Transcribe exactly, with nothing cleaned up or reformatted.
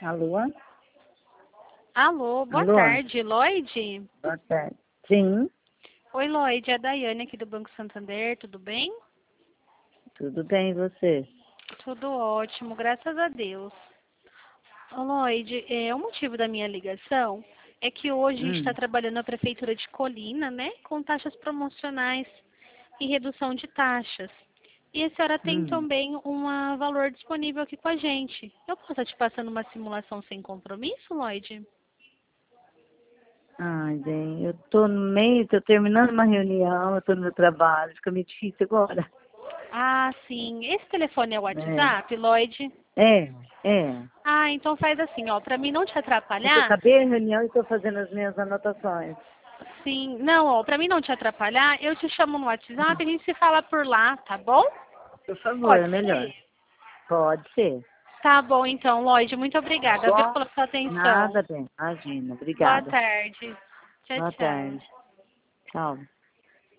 Alô? Alô, boa Alô? tarde, Lloyd? Boa tarde. Sim, Oi, Lloyd, é a Daiane aqui do Banco Santander, tudo bem? tudo bem, e você? Tudo ótimo, graças a Deus. Ô, Lloyd, é, o motivo da minha ligação é que hoje a gente está Hum, trabalhando na Prefeitura de Colina, né, com taxas promocionais e redução de taxas. E a senhora tem hum. também um valor disponível aqui com a gente. Eu posso estar te passando uma simulação sem compromisso, Lloyd? Ai, bem, eu tô no meio, tô terminando uma reunião, eu tô no meu trabalho, fica meio difícil agora. Ah, sim. Esse telefone é o É, WhatsApp, Lloyd? é, é. Ah, então faz assim, ó, para mim não te É que eu atrapalhar, acabei a reunião e tô fazendo as minhas anotações. sim, não, ó, para mim não te atrapalhar, eu te chamo no WhatsApp e a gente se fala por lá, tá bom? Por favor, Pode é melhor. ser? Pode ser. Tá bom, então, Lloyd, muito Tá obrigada, viu, bom? pela sua atenção. Nada, bem. Imagina. Boa Obrigada. tarde. Tchau, Boa tchau. tarde. Tchau.